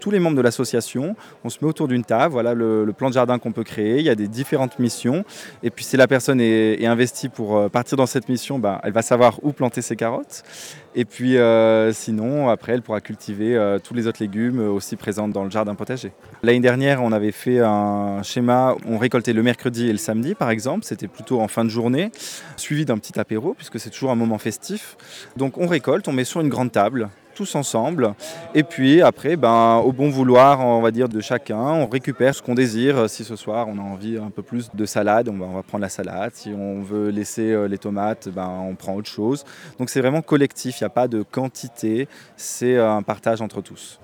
tous les membres de l'association, on se met autour d'une table, voilà le plan de jardin qu'on peut créer, il y a des différentes missions. Et puis si la personne est investie pour partir dans cette mission, elle va savoir où planter ses carottes. Et puis sinon, après, elle pourra cultiver tous les autres légumes aussi présents dans le jardin potager. L'année dernière, on avait fait un schéma, on récoltait le mercredi et le samedi par exemple, c'était plutôt en fin de journée, suivi d'un petit apéro, puisque c'est toujours un moment festif. Donc on récolte, on met sur une grande table, tous ensemble. Et puis après, au bon vouloir, on va dire, de chacun, on récupère ce qu'on désire. Si ce soir, on a envie un peu plus de salade, on va prendre la salade. Si on veut laisser les tomates, on prend autre chose. Donc c'est vraiment collectif, il n'y a pas de quantité, c'est un partage entre tous.